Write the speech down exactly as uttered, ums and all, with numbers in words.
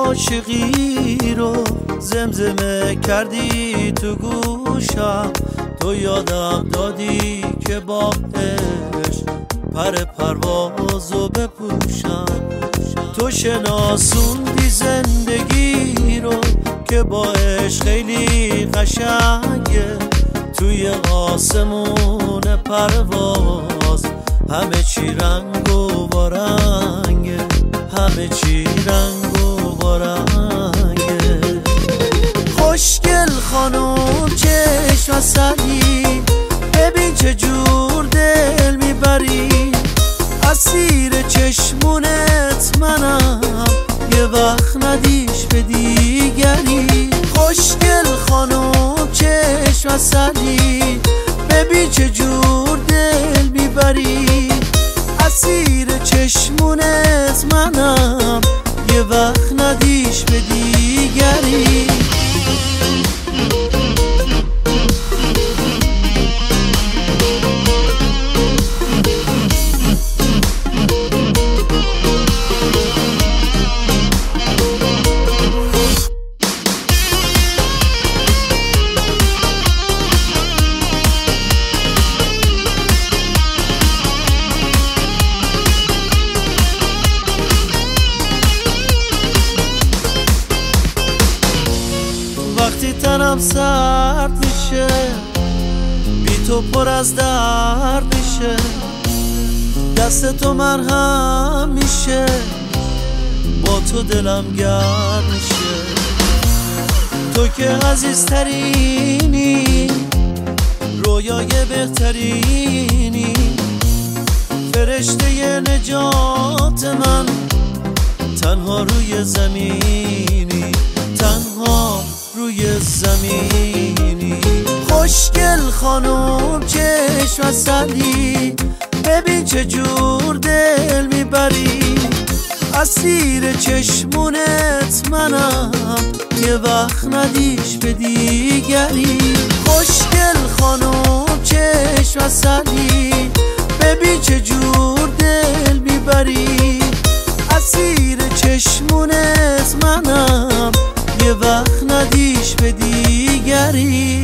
عاشقی رو زمزمه کردی تو گوشم، تو یادم دادی که با عشق پر پروازو بپوشم. تو شناسوندی زندگی رو که با عشق خیلی قشنگه، توی آسمون پرواز همه چی رنگ و بارنگه، همه چی رنگ و بارنگه. خوشگل خانم چشم عسلی، ببین چه جور دل میبری، اسیر چشمونت منم یه وقت ندیش به دیگری. خوشگل خانم چشم عسلی، ببین چه جور دل میبری، اسیر چشمونت منم یه وقت ندیش به دیگری. وقتی تنم سرد میشه، بی تو پر از درد میشه، دست تو مرهم میشه، با تو دلم گرم میشه. تو که عزیزترینی، رویای بهترینی، فرشته نجات من، تنها روی زمینی، تنها روی زمینی. خوشگل خانم چشم عسلی، ببین چه جور دل میبری، اسیر چشمونت منم یه وقت ندیش به دیگری. خوشگل خانم چشم عسلی، ببین چه جور دل میبری، اسیر چشمونت منم یه وقت ندیش به دیگری.